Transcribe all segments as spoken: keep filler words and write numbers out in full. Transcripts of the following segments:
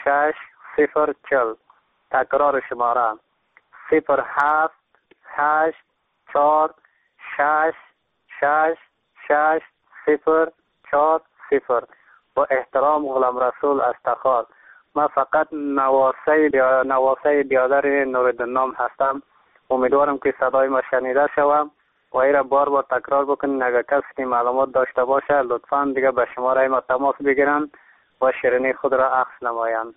شش صفر چل. تکرار شماره صفر هفت هشت چهار شش شش شش صفر چهار صفر. با احترام غلام رسول استخار. من فقط نواسه بیا... نواسه بیادر نوردین نام هستم. امیدوارم که صدای ما شنیده شوم و ایره بار بار تکرار بکنین. اگر کسی که معلومات داشته باشه لطفاً دیگه به شماره ما تماس بگیرن و شیرینی خود را اخذ نمایند.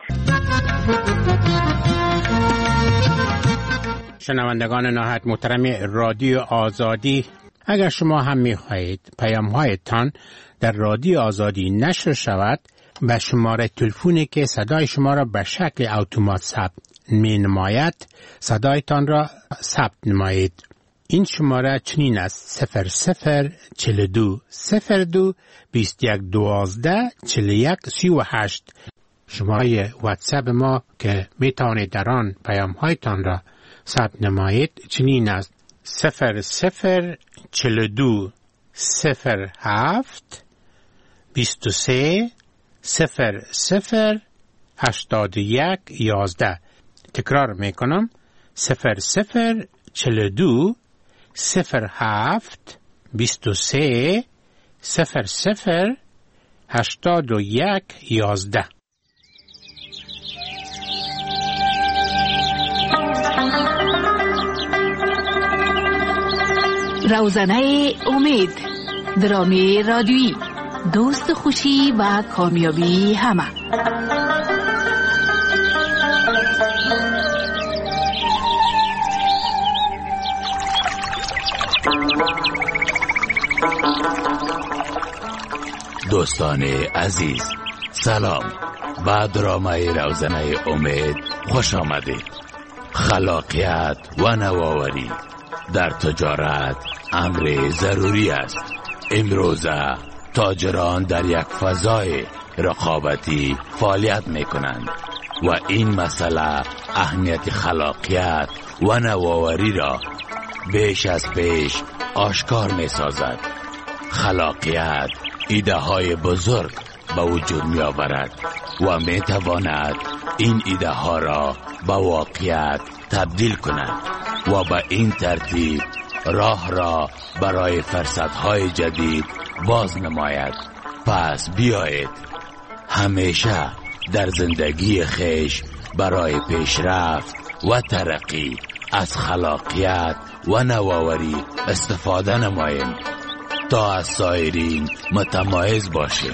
شنوندگان نهایت محترم رادیو آزادی، اگر شما هم می‌خواهید پیام‌هایتان در رادیو آزادی نشر شود، به شماره تلفنی که صدای شما را به شکل اتومات ثبت می‌نماید صدایتان را ثبت نمایید. این شماره چنین است: صفر صفر چهل و دو صفر دو بیست و یک دوازده چهل و یک سی و هشت. شماره واتساپ ما که میتوانید در آن پیام‌هایتان را ثبت نمایید چنین است: صفر صفر چهل و دو صفر هفت بیست و سه صفر صفر هشتاد و یک یازده. تکرار میکنم: صفر صفر چهل و دو صفر هفت بیست و سه صفر صفر هشتاد و یک یازده. روزنه امید، درامی رادیویی، دوست خوشی و کامیابی همه. دوستان عزیز سلام. به درامه روزنه امید خوش آمدید. خلاقیت و نوآوری در تجارت امر ضروری است. امروزه تاجران در یک فضای رقابتی فعالیت می کنند و این مسئله اهمیت خلاقیت و نوآوری را بیش از پیش آشکار می سازد. خلاقیت ایده های بزرگ به وجود می آورد و می تواند این ایده ها را به واقعیت تبدیل کند و به این ترتیب راه را برای فرصت های جدید باز نماید. پس بیایید همیشه در زندگی خیش برای پیشرفت و ترقی از خلاقیت و نوآوری استفاده نماییم تا از سایرین متمایز باشیم.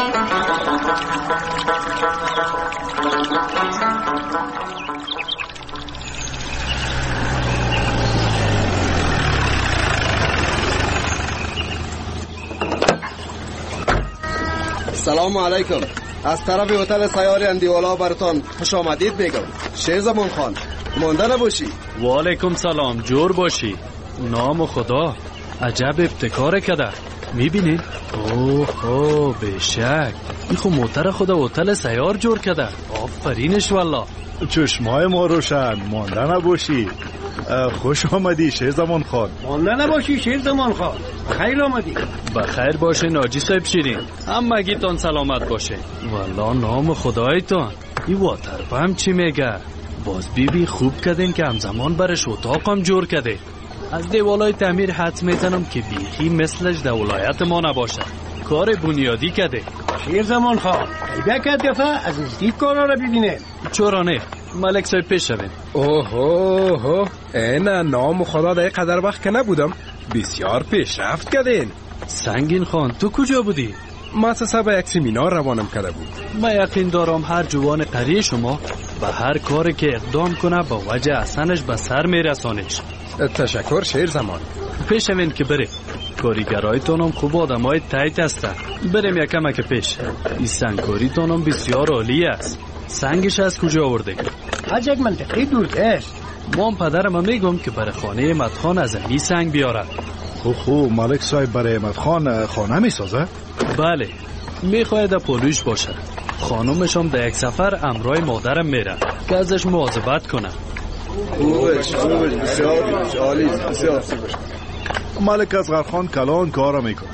سلام علیکم. از طرف هتل سیار اندیوالا براتان خوش آمدید میگم. شیرزمان خان مانده نباشی. و علیکم سلام، جور باشی. نام خدا، عجب ابتکار کده. میبینید؟ اوه اوه بشک این خو موتر خدا هتل سیار جور کده. آفرینش والله. چشمای ما روشن، مانده نباشی. خوش آمدی شیرزمان خان. مانده نباشی شیرزمان خان. خیر آمدی. بخیر باشه ناجی صاحب شیرین. همگیتان سلامت باشه. والله نام خدایتان. این واتر پم چی میگه؟ باز بیبی خوب کردین که همزمان برش اتاقم جور کرده. از دیوالای تعمیر حد میزنم که بیخی مثلش در ولایت ما نباشه. کار بنیادی کرده. شیرزمان خان ایده کد گفه از نزدیک کارا رو ببینه. چرا نه؟ ملک صاحب پیش شوین. اوه اوه اینا نام خدا در قدر وقت که نبودم. بسیار پیشرفت کردین. سنگین خان تو کجا بودی؟ مؤسسه به یک سمینار روانم کرده بود. من یقین دارم هر جوان قریه شما به هر کاری که اقدام کنه با وجه احسنش به سر میرسانش. تشکر شیرزمان. پیش همین که بره. کاریگرایتانم خوب آدمای تایت هستن. بریم یکم که پیش. این سنگکاریتانم بسیار عالی است. سنگش از کجا آورده؟ از یک منطقه دور است. مام پدرم میگم که برای خانه مدخان از این سنگ بیارد. خو خو ملک صاحب برای مدخان خانه می سازه؟ بله میخواید پولوش باشه. خانومشم در یک سفر امرای مادرم میره که ازش مواظبت کنه. خوبش خوبش بسیار عالی بسیار. ملک از غرخان کلان کارا میکنه.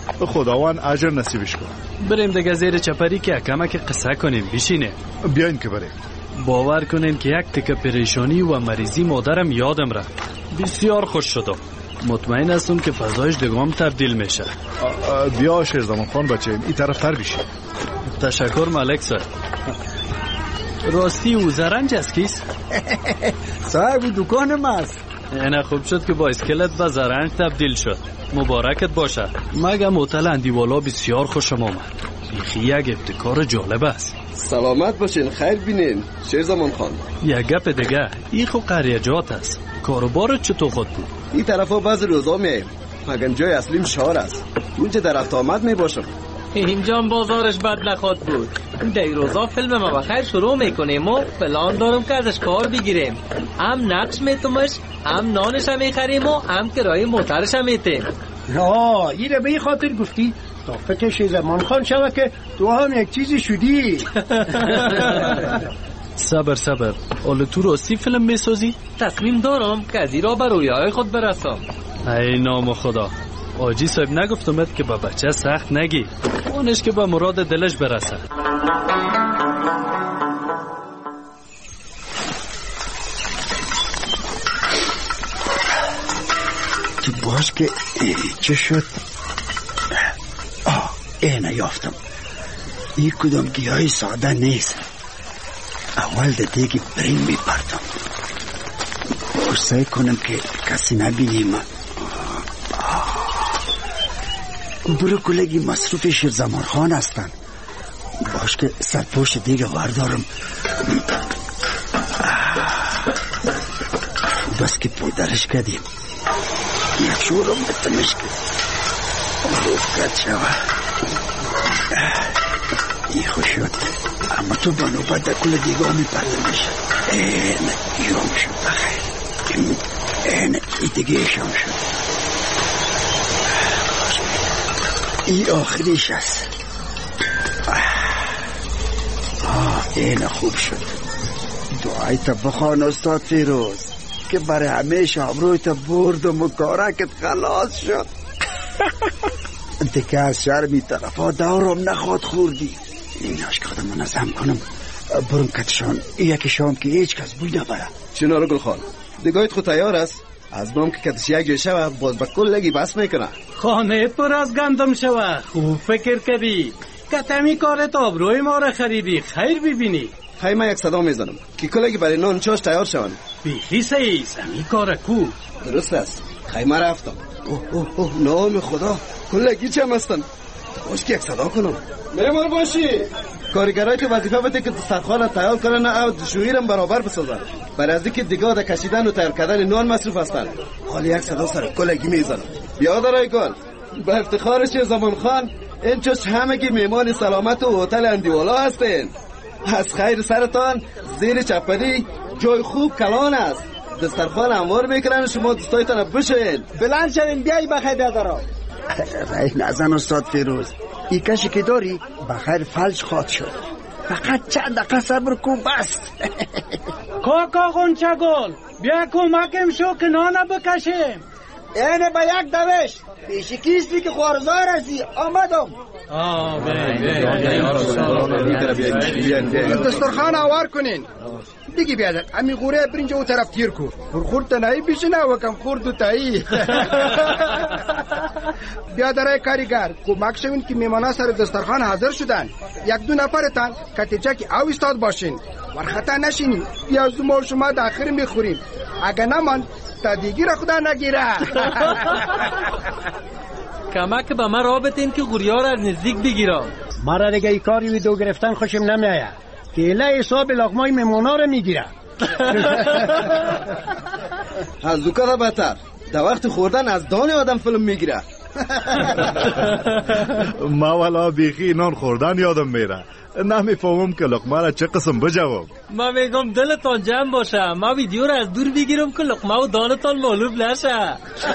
خداوند اجر نصیبش کنه. بریم دیگه زیر چپری که کمک قصه کنیم. بشینه. بیاین که بریم. باور کنین که یک تکه پریشانی و مریضی مادرم یادم رفت. بسیار خوش شدم. مطمئن هستم که فضایش دگام تبدیل میشه. بیا شیرزمان خان بچه این طرف تر بشی. تشکر ملک صاحب. راستی او زرنج است کیست؟ صاحب دکانم است. اینه خوب شد که با اسکلت به زرنج تبدیل شد. مبارکت باشه. مگم هتل اندیوالا بسیار خوشم آمد. بیخی یک ابتکار جالب است. سلامت باشین، خیر بینین شیرزمان خان. یک گپ دیگه، این خو قریجات است. کاروبارت چطور خود بود؟ این طرفا بعض روزا میایم، مگر جای اصلیم شهر است. اونجا در رفت آمد می باشم. اینجا بازارش بد نخواد بود. در روزا فیلم ما بخیر شروع میکنیم و پلان دارم که ازش کار بگیریم. هم نقش میتومش، هم نانش هم میخریم و هم کرایه موترش هم میتیم. آه این رو به این خاطر گفتی تا فکر شیرزمان خان شوه که تو هم یک چیزی شدی. صبر صبر. حالا تو راستی فیلم میسازی؟ تصمیم دارم که از این را به رویاهای خود برسم. ای نام خدا. آجی صاحب نگفتمت که با بچه سخت نگی، اونش که با مراد دلش برسه. تو باش که چه شد؟ آه اینه یافتم. این کدام گیاهی ساده نیست. اول ده دیگه برین میپردم. سعی کنم که کسی نبینیم. برو کلگی مصروف شیرزمان خان هستن. باش که سرپوش دیگه واردارم. بس که پودرش کردیم. یک شورم بتمش که روفکت شوه. ای خوش شد. اما تو بانو بعد در کل دیگه آمی پردمش. این یوم شد بخیر. این ای دیگه شام شد. ای آخریش است. آه این خوب شد. دعای تا بخوان استاد فیروز که برای همیشه آبروی تا بردم و کارکت خلاص شد. دیگه از شرمی طرفا دورم نخواد خوردی. ایناش که خودم منظم کنم. برون کتشان یکی شام که هیچ کس بوی نبره. چنارو گل خان دیگایت خود تیار است؟ از نام که کتش یک جای شوه باز با کل لگی بس میکنه. خانه پر از گندم شوه. خوب فکر کردی. کتمی کارت آبروی ما را خریدی. خیر ببینی. خیلی من یک صدا میزنم که کلگی برای نان چاش تیار شون. بیخی سیست همی کار کو. درست است. خیلی من رفتم. اوه اوه اوه نام خدا کلگی چم هستن. باش که یک صدا کنم. میمار باشی. کارگرای که وظیفه بده که دسترخوان تیار کنن او شویرم برابر بسازن. برای از اینکه دیگه در کشیدن و تیار کردن نان مصروف هستن. حالی یک صدا سر کلگی میزنم. بیا درای گل. به افتخار شیرزمان خان این چوش همگی میمان سلامت و هتل اندیوالا هستین. از خیر سرتان زیر چپری جای خوب کلان است. دسترخوان هموار میکنن شما دوستایتان بشین. بلند شوین بیایی بخیر بیادارا. رای نزن استاد فیروز. ای کشی که داری بخیر فلج خواد شد. فقط چند دقیقه صبر کن بس. کاکا غنچه گل بیا کمکم شو که نانه بکشیم. اینه با یک دوش پیشی کیستی که خوارزار هستی آمدم. آه دسترخوان آوار کنین دیگه بیادر امی غوره برینجا او طرف تیر کو خورد تنهی بیشنه و کم خورد و تایی. بیادرای کاریگر کمک شوین که میمانا سر دسترخوان حاضر شدن. یک دو نفرتان کتیچه که او استاد باشین ورخطا نشینیم. یا زما شما داخل میخوریم. اگه نمان تا دیگی را خدا نگیره. کمک به من را بتین که غوریار از نزدیک بگیرم. مرا دیگه ای کاری ویدو گرفتن خوشم نمیایه. کیله حساب لقمای میمونا رو میگیره. از دوکا بهتر در وقت خوردن از دان آدم فیلم میگیره. ما والا بیخی نان خوردن یادم میره. نمیفهمم که لقمه را چه قسم بجواب. ما میگم دلتان جمع باشه. ما ویدیو را از دور بگیرم که لقمه و دانتان معلوم نشه.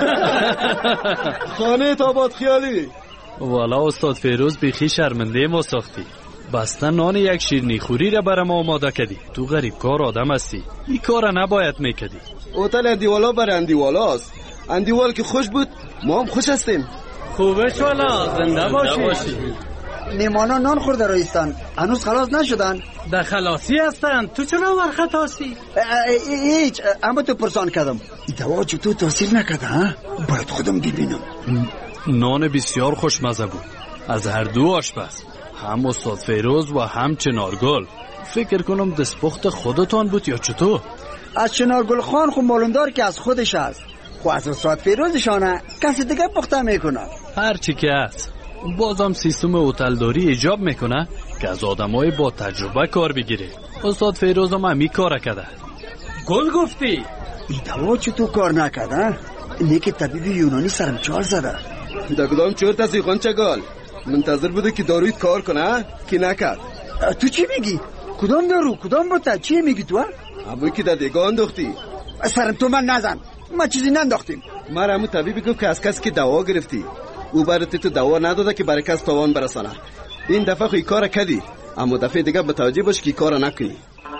خانه تاباد خیالی. والا استاد فیروز بیخی شرمنده ما ساختی. بستن نان یک شیرنی خوری را برام آماده کردی. تو غریب کار آدم هستی. این کار نباید میکردی. هتل اندیوالا برای اندیوالا است. اندیوال که خوش بود ما هم خوش هستیم. خوبش والا، زنده باشی. میمانا نان خورده رایستان، هنوز خلاص نشدن؟ در خلاصی هستن، تو چرا ورخطاسی؟ هیچ، اما تو پرسان کردم این دوا چطور تاثیر نکرده ها؟ باید خودم ببینم. نان بسیار خوشمزه بود از هر دو آشپز، هم استاد فیروز و هم چنارگل. فکر کنم دستپخت خودتان بود یا چطور؟ از چنارگل خان خود معلوم دار که از خودش است، خو از استاد فیروزشانه کسی دیگه پخته میکنه. هر چی که است، بازم سیستم هتلداری ایجاب میکنه که از آدمای با تجربه کار بگیره. استاد فیروز هم همی کار کرده. گل گفتی؟ این دوا چطور کار نکرده؟ اینه که طبیب یونانی سرم چال زده. در کدام چورت هستی خانچگال؟ منتظر بوده که داروی کار کنه که نکرد. تو چی میگی؟ کدام دارو؟ کدام بوده؟ چی میگی تو؟ ابوی که در دیگه انداختی. سرم تو من نزن، ما چیزی ننداختیم. من همون طبیبی گفت که از کسی که دوا گرفتی او برات تو دوا نداده که برای کس تاوان برسانه. این دفعه خوی کار کردی، اما دفعه دیگه متوجه باش که کار نکنی.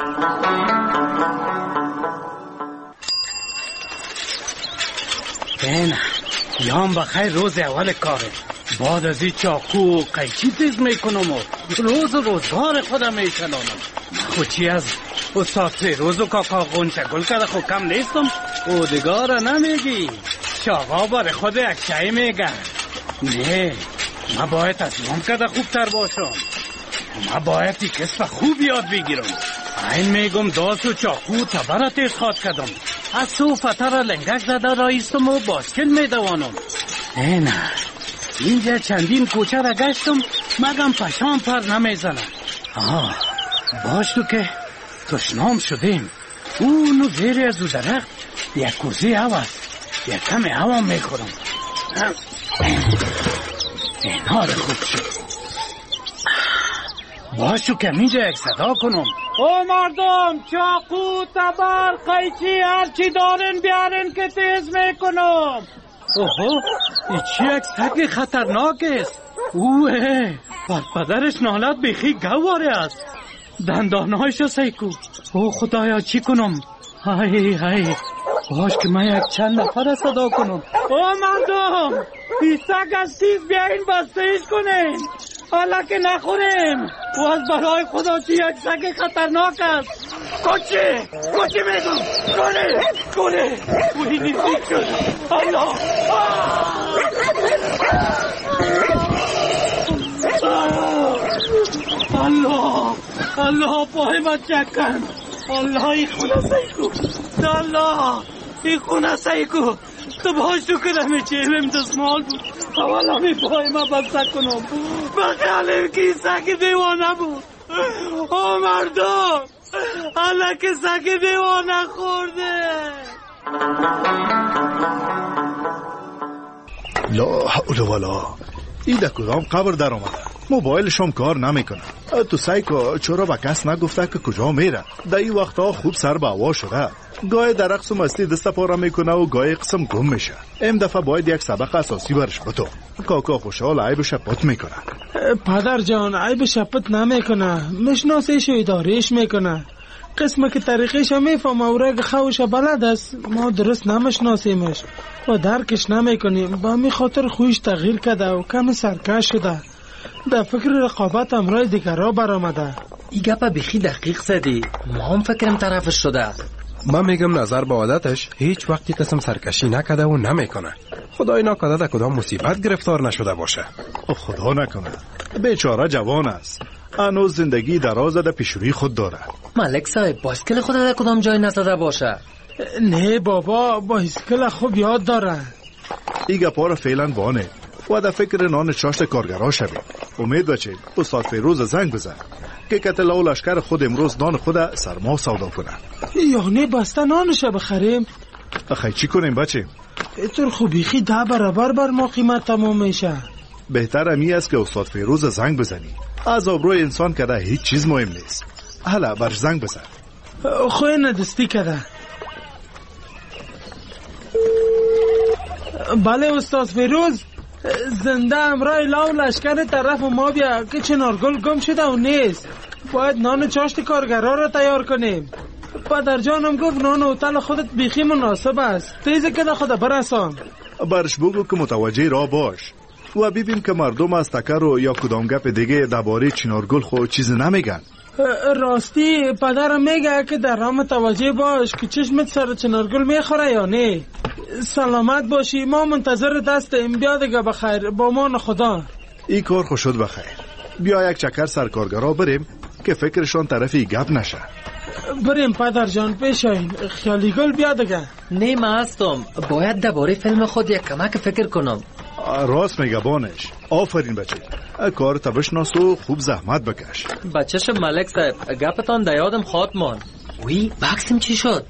بینه یام بخیر روز اول کاره، بعد از این چاقو قیچی تیز میکنم و روز روزگار خودم میکنم. خود چی از استاد فیروز و کاکا غنچه گل کرده خود کم نیستم. او دیگاره نمیگی، شاقا بار خود اکشایی میگه. نه، ما باید از یام کرده خوبتر باشم. ما باید ای کسب خوب یاد بگیرم. این میگم داست و چاقو تبره تیز خواد کردم، از سو فتر لنگک زده رایستم و باسکل میدوانم. نه نه، اینجا چندین کوچه را گشتم مگم پشام پر نمیزنه. آه باش تو که تشنام شدیم. اونو زیر از او درخت یک کوزی هوا یک کم هوا میخورم. اینها را خوب شد. باش تو که اینجا یک صدا کنم. او مردم، چاقو، تبر، قیچی هرچی دارین بیارین که تیز میکنم. اوهو، ای چی یک سگ خطرناک است. اوه، پر پدرش نالت بخی گواره است. دندانهایشو سیکو. او خدایا چی کنم؟ های های، باش که من یک چند نفر صدا کنم. او مردم، ای سگ از تیز بیاین بستهش کنین، حالا که نخوریم. و از برای خدا چی یک سگ خطرناک است. کچی کچی میگم کنه کنه و این نیزید شد. الله الله الله پای من چکن. الله ای خونه سیکو، الله ای خونه سیکو. تو باش تو کدم چهلم دستمال بود، اول همی پای من بسته کنم. بخیالیم که این سگ دیوانه بود. او مردم، حالا که سگ دیوانه خورده. لا حول ولا، این در کدام قبر در آمده؟ موبایلش هم کار نمیکنه. تو سایکو چرا به کس نگفته که کجا میره؟ در این وقتا خوب سر به هوا شده، گاهی در رقص و مستی دست پاره میکنه و گاهی قسم گم میشه. این دفعه باید یک سبق اساسی برش بتو. کاکا خوشحال عیب شپت میکنه. پدر جان عیب شپت نمیکنه، مشناسیش و ادارهش میکنه. قسمه که طریقش هم میفهمه و رگ خوش بلد است، ما درست نمشناسیمش و درکش نمیکنیم. با می خاطر خویش تغییر کرده و کم سرکش شده، در فکر رقابت امرای دیگر را برآمده. ای گپا بخی دقیق زدی، ما هم فکرم طرفش شده. من میگم نظر به عادتش هیچ وقتی قسم سرکشی نکده و نمیکنه. خدای نکرده در کدام مصیبت گرفتار نشده باشه. خدا نکنه، بیچاره جوان است، هنوز زندگی دراز در پیشروی خود داره. ملک صاحب بایسکل خود در کدام جای نزده باشه؟ نه بابا، بایسکل خوب یاد داره. این گپا را فعلا بانه و در فکر نان چاشت کارگرها شویم. امید بچه استاد فیروز زنگ بزن که قتل و لشکر خود امروز نان خود سرما سودا کنه. یعنی بسته نانش بخریم؟ اخی چی کنیم بچه؟ اینطور خوبیخی ده برابر بر ما قیمت تمام میشه. بهتر امی است که استاد فیروز زنگ بزنی. از آبروی انسان کده هیچ چیز مهم نیست. حالا برش زنگ بزن. خوی ندستی کده. بله استاد فیروز، زنده امرای لاو لشکر طرف ما بیا که چنارگل گم شده و نیست. باید نان چاشت کارگرها را تیار کنیم. پدر جانم گفت نان هتل خودت بیخی مناسب است، تیزه که ده خود برسان. برش بگو که متوجه را باش. و ببین که مردم از تکر و یا کدام گپ دیگه درباره چنارگل خو چیزی نمیگن. راستی پدرم میگه که در راه متوجه باش که چشمت سر چنارگل میخوره یا نه. سلامت باشی، ما منتظر دستیم. بیا دیگه بخیر، با مان خدا. این کار خوش شد بخیر. بیا یک چکر سرکارگرا بریم که فکرشان طرفی گپ نشه. بریم پدر جان، پیش این خیالی گل بیا دیگه. نه من هستم، باید درباره فیلم خود یک کمک فکر کنم. راست میگه بانش. آفرین بچه، کار تا بشناس و خوب زحمت بکش. بچه‌ش ملک صاحب، گپتان در یادم خواهد ماند. وی بکسم چی شد؟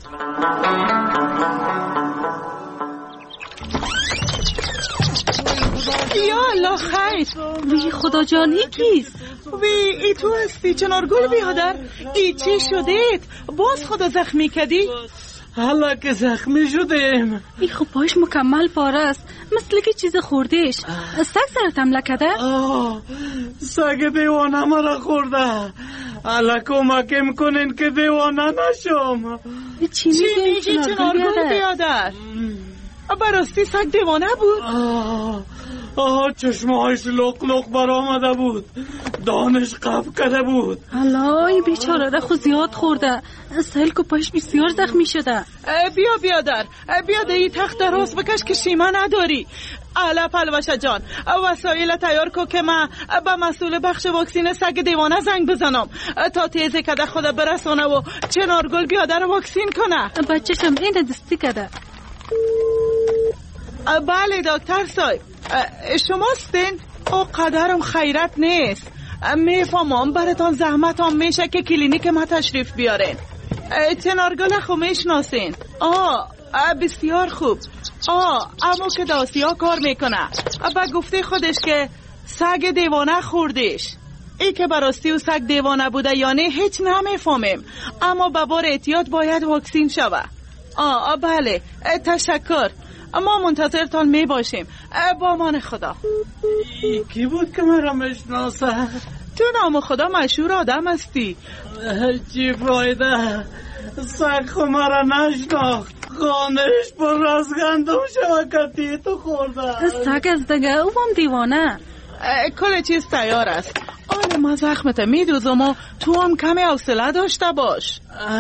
یا الله خیر. وی خدا جان ای کیست؟ وی ای تو هستی چنارگل بیادر؟ ای چی شدید؟ باز خدا زخمی کردی؟ حالا که زخمی شدیم. ای خب پاش مکمل پاره است، مثل که چیز خوردهش. سگ سرت حمله کرده؟ سگ دیوانه مرا خورده. حالا کمکم کنین که دیوانه نشم. چی میگی چنارگل بیادر؟ براستی سگ دیوانه بود؟ آه آه چشمهایش لق لق بر آمده بود، دانش قف کرده بود. الله، این بیچاره را خود زیاد خورده. سهل که پاش بسیار زخمی شده. بیا بیادر، بیا ده ای تخت دراز بکش که شیمه نداری. الا پلوشه جان، وسایل تیار کو که من به مسئول بخش واکسین سگ دیوانه زنگ بزنم تا تیزی کده خود برسانه و چنارگل بیادر واکسین کنه. بچه‌شم این دستی کده. بله دکتر صاحب، شماستین؟ او قدرم خیرت نیست. میفهمم براتون زحمت هم میشه که کلینیک ما تشریف بیارین. چنارگل خو میشناسین؟ آه بسیار خوب. آه اما که داسیا کار میکنه. با گفته خودش که سگ دیوانه خوردش. ای که براستی و سگ دیوانه بوده یا نه هیچ نمیفهمیم، اما به بار احتیاط باید واکسین شوه. آه بله تشکر، ما منتظرتان می باشیم. با امان خدا. کی بود که مرا میشناسه؟ تو نام خدا مشهور آدم هستی. چی فایده؟ سگ خو مرا نشناخت. خانش پر از گندم شوکتی تو خورده. سگ از دیگه او هم دیوانه. کل چیز تیار است. آن ما زخمت میدوزم و تو هم کمی حوصله داشته باش.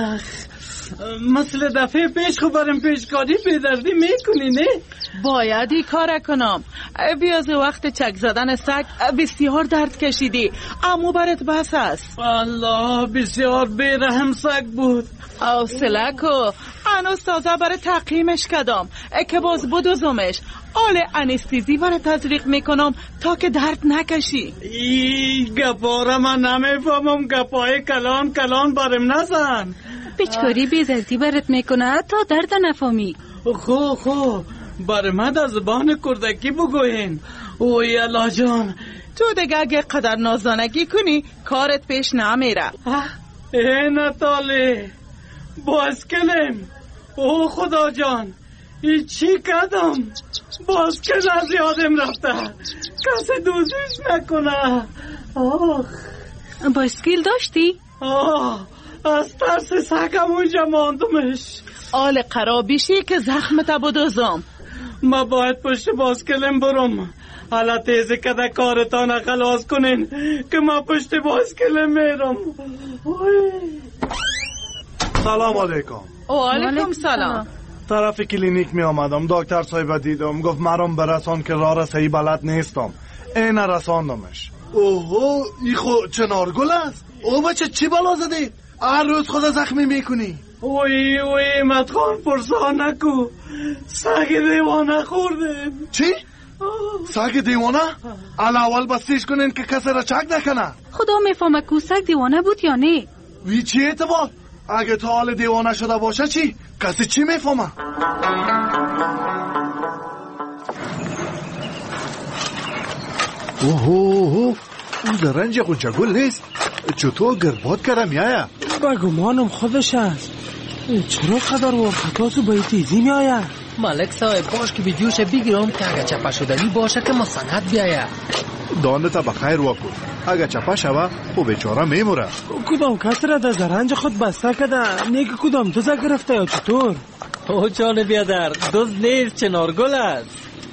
مثل دفعه پیش خو برم پیشکاری بیدردی میکنی نه؟ باید ای کار کنم. بیاز وقت چک زدن سگ بسیار درد کشیدی، اما برات بس است. الله بسیار بیرحم سگ بود. حوصله کو، هنوز تازه برای تقییمش کدام که باز بدوزمش. آل انستیزی برای تزریق میکنم تا که درد نکشی. ای گپاره من نمیفهمم، گپای کلان کلان برم نزن. بیچکاری بیزردی برات میکنه تا درد نفهمی. خو خو بر من از زبان کردکی بگوین. اوی الله جان، تو دیگه اگه قدر نازدانگی کنی کارت پیش نمیره. ای نتالی باسکلم. او خدا جان، ای چی کردم؟ باسکل از یادم رفته، کسی دوزیش نکنه. آخ باسکل داشتی؟ آه از ترس سگم اونجا ماندمش. آل قرابیشی که زخمت بدوزم. ما باید پشت باسکلم برم. حالا تیزی کده کارتان خلاص کنین که ما پشت باسکلم میرم. سلام علیکم. و علیکم سلام. طرف کلینیک می آمدم، دکتر صاحب دیدم، گفت مرام برسان که راه را صحیح بلد نیستم. این رساندمش. اوه ای خو چنارگل است. او بچه چی بلا زدی؟ هر روز خدا زخمی میکنی. اوی اوی مدخان پرسان نکو، سگ دیوانه خوردیم. چی؟ سگ دیوانه؟ اول اول بستیش کنین که کسی را چک نکنه. خدا میفهمه که سگ دیوانه بود یا نه. وی چی اعتبار؟ اگه تا حال دیوانه شده باشه چی؟ کسی چی میفهمه؟ اوه اوه او در رنج قنچه گل نیست. چطور گرباد کرم میایه؟ بگمانم خودش است. چرا قدر ورخطاسو به تیزی میایه؟ ملک صاحب باش که ویدیوش بگیرم که اگه چپه شدنی باشه که مسند بیایه. دانتا بخیر واکن، اگه چپه شوه خب بیچاره میموره. کدام کس را در زرنج خود بسته کده؟ نیک کدام دوزه گرفته یا چطور؟ او جان بیادر، دوز نیست چنارگل است.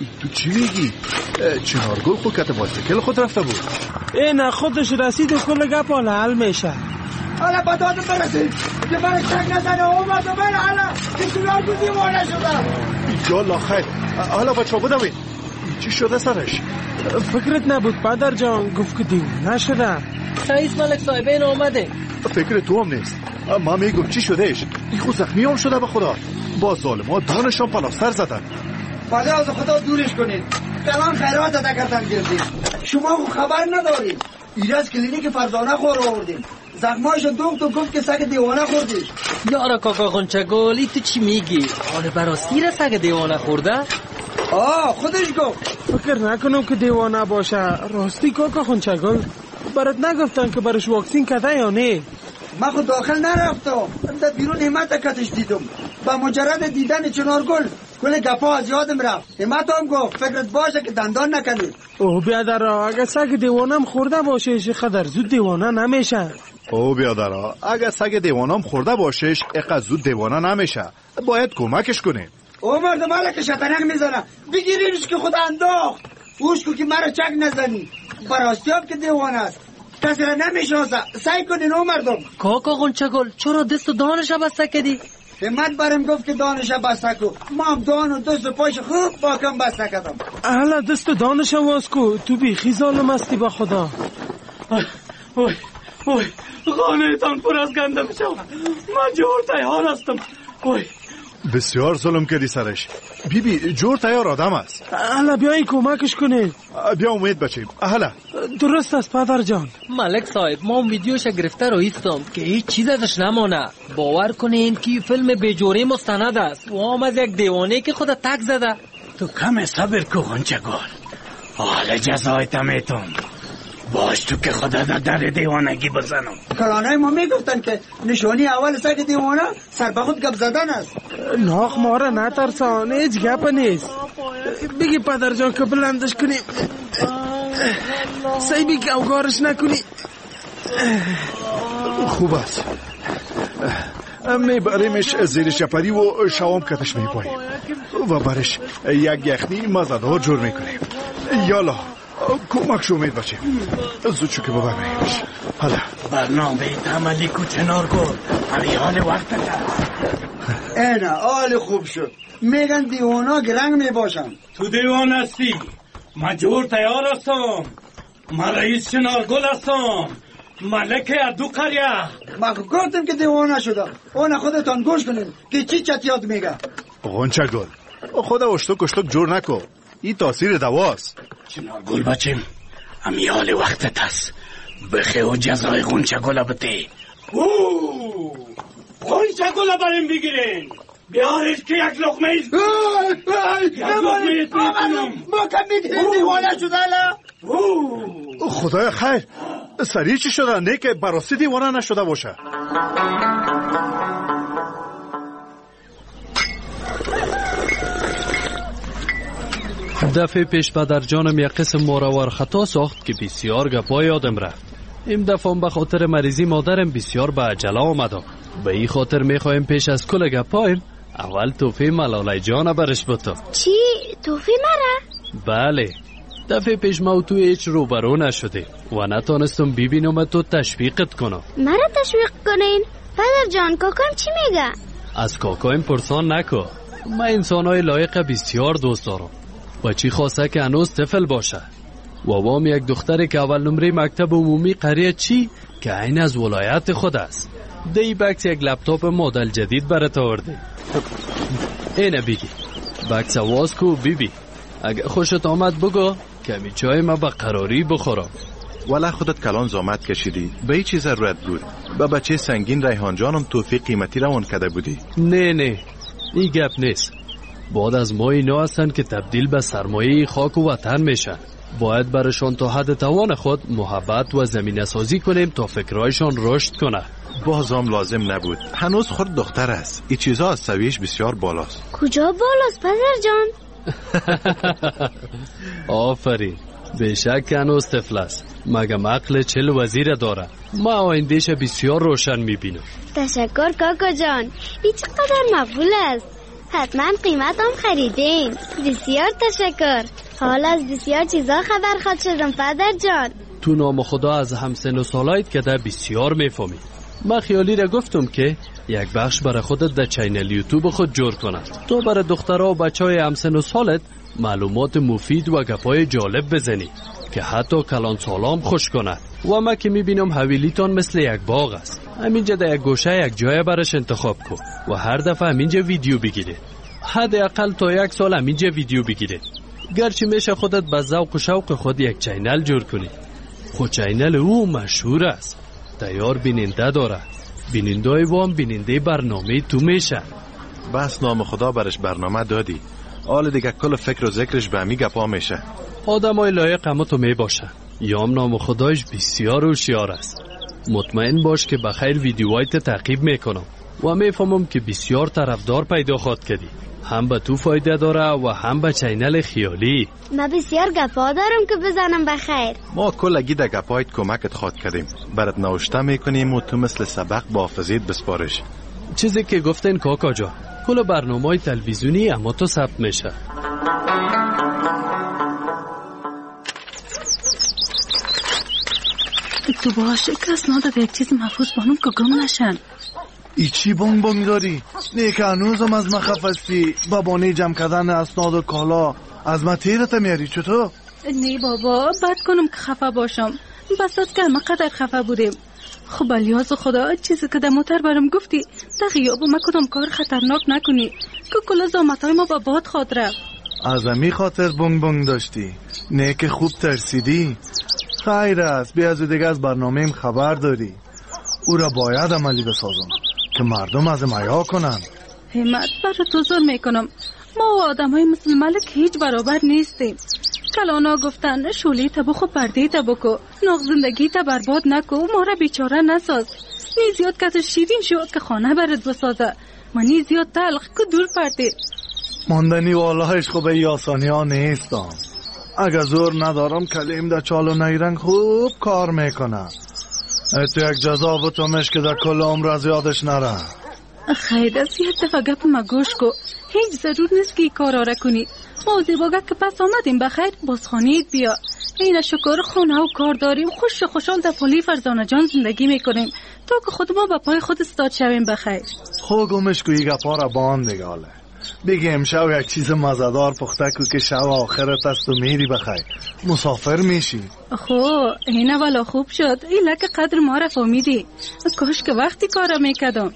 تو چی میگی؟ چنارگل خود کت بایسیکل خود رفته بود. این خودش رسید و کل گپ حالا حل میشه. حالا با دادم برسید که برای شک نزنه اومد و بره حالا که چنارگل دیوانه شده. یالا خیر. حالا بچه ها بودوین چی شده سرش؟ فکرت نبود پدر جان گفت که دیوانه شده. رئیس ملک صاحب این آمده. فکر تو هم نیست. ما میگم چی شدهش؟ این خود زخمی هم شده به خدا. با ظالم ها دانشان پلاستر زدن. خدا از خدا دورش کنید. کلان خیرات ادا کردن گردید. شما خبر ندارید. ایراز کلینیک فرزانه خور آوردیم. زخمایش دوخت تو گفت که سگ دیوانه خوردیش. یارا کاکا غنچگل ای تو چی میگی؟ حال براستی را سگ دیوانه خورده؟ آه خودش گفت. فکر نکنم که دیوانه باشه. راستی کاکا غنچگل برات نگفتن که برش واکسین کده یا نه؟ من خود داخل نرفتم. در بیرون همت کتش دیدم. با مجرد دیدن چنارگل کل گپا از یادم رفت. همت هم گفت فکرت باشه که دندان نکنی. اوه بیادرها اگه سگ دیوانم خورده باشش خدر زود دیوانه نمیشه. اوه بیادرها اگه سگ دیوانم خورده باشش اقدر زود دیوانه نمیشه. باید کمکش کنیم. او مرد مالا که شطرنگ میزنه بگیرینش که خود انداخت. اوش کو که مرا چک نزنی. براستی هم که دیوانه است. کسی را نمیشناسه. سعی کنین او مردم. کاکا غنچگل چرا دست و دانش بسته کردی؟ همت برم گفت که دانش بسته کو. ما هم دان و دست و پاش خوب باکم بسته کردم. حالا دست و دانش واز کو. تو بیخی ظالم هستی با خدا. اوی اوی خانه تان پر از گنده میشه. من جور تیار هستم. اوی بسیار ظلم کردی سرش. بی بی جور تیار آدم است. حالا بیایی کمکش کنید. بیا امید بچیم. حالا درست است پدر جان. ملک صاحب ما اون ویدیوش گرفته رو ایستم که هیچ چیز ازش نمانه. باور کنین که فیلم بیجوری مستند است و هم از یک دیوانه که خود تک زده. تو کم صبر کو غنچگل. حالا جزایت میتون. باش تو که خدا در در دیوانگی بزنم. کلانای ما میگفتن که نشانی اول سگ دیوانه سر به خود گپ زدن است. ناخ ماره نترسان هیچ گپ نیست. بگی پدر جان که بلندش کنی. سیبی که اوگارش نکنی. خوب است. میبریمش زیر شپری و شوام کتش میپاییم و برش یک یخنی مزدار جور میکنیم. یالا کمک شو امید بچیم. زود شو که ببریمش. حالا برنامه تعملی کو چنارگل. همی حال وقت ده. اینه حال خوب شد. میگن دیوانا گرنگ میباشن. تو دیوان هستی. من جور تیار هستم. من رئیس چنارگل هستم. ملک ادو قریه. من گفتم که دیوانه شده. اون خودتان گوش کنین که چی چتیات میگه. غنچگل خدا اشتک اشتک جور نکو. این تاثیر دواست. چنارگل بچیم همی حال وقتت هست. بخی و جزای غنچگل بته. اوه غنچگل بریم بگیرین. بیارش که یک لقمه ایست. یک لقمه ایست میکنم. ما کم میگیرین دیوانه شده الان. خدای خیر سریع چی شده؟ نه که براستی دیوانه نشده باشه. دفعه پیش پدر جانم یک قسم ماروار خطا ساخت که بسیار گپای یادم رفت. این دفعه به خاطر مریضی مادرم بسیار به عجله آمدم. به این خاطر میخوایم پیش از کل گپایم اول توفی ملاله جان برش بتم. چی؟ توفی مرا؟ بله. دفعه پیش ما تو هیچ روبرو نشده و نتانستم ببینم تو تشویقت کنم. مرا تشویق کنین؟ پدر جان کاکایم چی میگه؟ از کاکایم پرسان نکن. من انسانای لایق بسیار دوست دارم. بچی خواسته که هنوز طفل باشه و وام یک دختری که اول نمره مکتب عمومی قریه چی که عین از ولایت خود است. دی بکس یک لپتاپ مدل جدید برات آورده. اینه بگی بکس واز کو بی بی. اگه خوشت آمد بگو کمی چای ما با قراری بخورم. ولی خودت کلان زامت کشیدی به این چیز ضرورت بود. با بچه سنگین ریحان جانم توفیق قیمتی روان کده بودی. نه نه این گپ نیست. بعد از ما اینا هستن که تبدیل به سرمایه خاک و وطن میشن. باید برشان تا حد توان خود محبت و زمینه سازی کنیم تا فکرایشان رشد کنه. بازم لازم نبود. هنوز خود دختر است. این چیزا از سویش بسیار بالاست. کجا بالاست پدر جان؟ آفرین. بشک هنوز طفل است. مگم عقل چل وزیر داره. ما آیندهش بسیار روشن میبینم. تشکر کاکا جان. این چقدر مقبول است. حتما قیمت هم خریدین. بسیار تشکر. حال از بسیار چیزا خبر خواهد شدم پدر جان. تو نام خدا از همسن و سالایت که در بسیار میفهمی. من خیالی را گفتم که یک بخش برای خودت در چینل یوتیوب خود جور کنه تو برای دخترها و بچه های همسن و سالت معلومات مفید و گپای جالب بزنی که حتی کلان سالام خوش کنه. و من که میبینم حویلیتان مثل یک باغ است. همینجا در یک گوشه یک جای برش انتخاب کن و هر دفعه همینجا ویدیو بگیره. حداقل تا یک سال همینجا ویدیو بگیره. گرچه میشه خودت به ذوق و شوق خود یک چینل جور کنی. خود چینل او مشهور است. تیار بیننده داره. بینندای وام بیننده برنامه تو میشه. بس نام خدا برش برنامه دادی. حال دیگه کل فکر و ذکرش به همی گپا میشه. آدمای لایق اما تو میباشه. یام نام خدایش بسیار هوشیار است. مطمئن باش که بخیر ویدیوهایت تعقیب میکنم و میفهمم که بسیار طرفدار پیدا خواهد کردی. هم به تو فایده داره و هم به چینل خیالی. من بسیار گپا دارم که بزنم بخیر. ما کلگی در گپایت کمکت خواد کردیم. برات نوشته میکنیم و تو مثل سبق با حافظیت بسپارش. چیزی که گفتین کاکا جا کل برنامه‌های تلویزیونی اما تو ثبت میشه. تو باشه که اسناد به یک چیز محفوظ بانم که گم نشن. ای چی بانگ بانگ داری؟ نه که هنوزم از من خفستی بابانه جمع کردن اسناد و کالا از من تیرت میاری چطور؟ نه بابا بد کنم که خفه باشم. بسات که همه قدر خفه بودیم. خب الیاز خدا چیزی که در موتر برام گفتی در غیاب ما کدام کار خطرناک نکنی که کلا زامتای ما با باد خواد رفت. از امی خاطر بانگ بانگ داشتی؟ نه که خوب ترسیدی؟ خیر است بیا از دیگه از برنامه‌ام خبر داری. او را باید عملی بسازم که مردم از میا کنن. همت برای تو زور میکنم. ما و آدم های مثل ملک هیچ برابر نیستیم. کلانا گفتن شولی تبخو پرده تبکو ناغ زندگی تا برباد نکو ما را بیچاره نساز. نی زیاد کتر شیرین شو که خانه برد بسازه و نی زیاد تلخ که دور پرده. ماندنی والله عشق به آسانی ها نیستم. اگر زور ندارم کلیم در چال و نیرنگ خوب کار میکنه. تو یک جذاب و تومش که در کل عمر از یادش نره. خیلی از یک دفعه گپ ما گوش کو. هیچ ضرور نیست که کار را کنی. ما زیباگه که پس آمدیم بخیر بازخانیت بیا. این شکر خونه و کار داریم خوش خوشحال در پلی فرزانه جان زندگی میکنیم تا که خود ما با پای خود استاد شویم بخیر. خو گمش کو ایگا پارا باند دیگاله. بگه امشب یک چیز مزدار پخته کو که شب آخرت است و میری بخیر مسافر میشی. خو این والا خوب شد. ایلا که قدر ما را فهمیدی. کاش که وقتی کارا میکردم.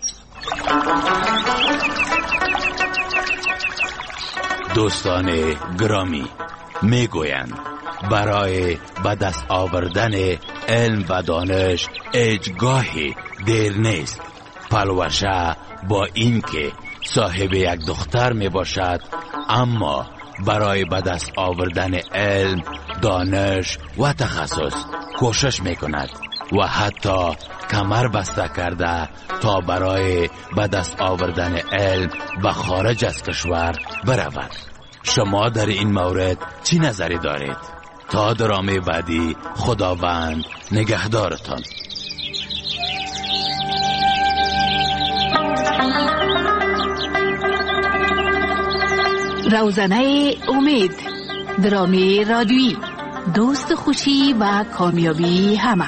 دوستان گرامی میگویند برای به دست آوردن علم و دانش هیچگاهی دیر نیست. پلوشه با اینکه صاحب یک دختر می باشد اما برای به دست آوردن علم، دانش و تخصص کوشش می کند و حتی کمر بسته کرده تا برای به دست آوردن علم به خارج از کشور برود. شما در این مورد چی نظری دارید؟ تا درامه بعدی خداوند نگهدارتان. روزنه امید، درامه رادیویی، دوست خوشی و کامیابی همه.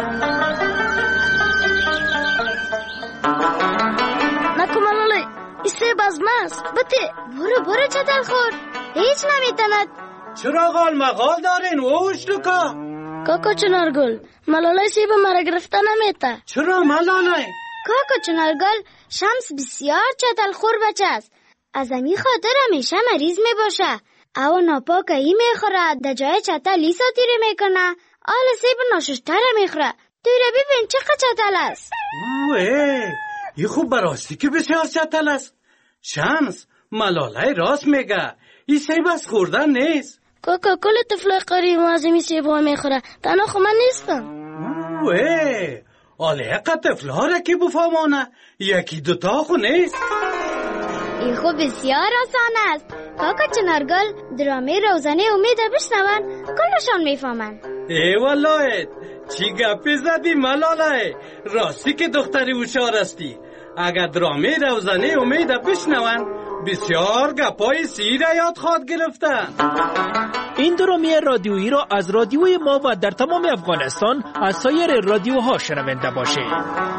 نکو ملاله ایسه بازماست بته برو برو چطل خور هیچ نمیتند. چرا غال مغال دارین اوش لکا؟ کاکا چنارگل ملاله سیب مرا گرفته نمیته. چرا ملاله؟ کاکا چنارگل شمس بسیار چطل خور بچه است. از امی خاطر همیشه مریض می باشه. او ناپاک ای می خوره در جای چطل لیسا تیره می کنه. آل سیب ناششتر می خوره. تیره ببین چقدر چطل است. اوه ای خوب براستی که بسیار چطل است. شمس ملاله راست میگه. این سیب از خوردن نیست. کاکا کل طفل قریب از امی سیب ها می خوره. تنها خو من نیستم. اوه آله اقا طفل ها را که بفهمانه یکی دوتا خو نیست. این خوب بسیار آسان است. کاکا چنارگل درامه روزنه امید بشنون کلشان میفهمن. ای والله چی گپی زدی ملاله؟ راستی که دختری هوشیار استی. اگر درامه روزانه امید بشنون بسیار گپای سیر یاد خواد گرفتن. این درامه رادیویی را از رادیوی ما و در تمام افغانستان از سایر رادیوها شنونده باشید.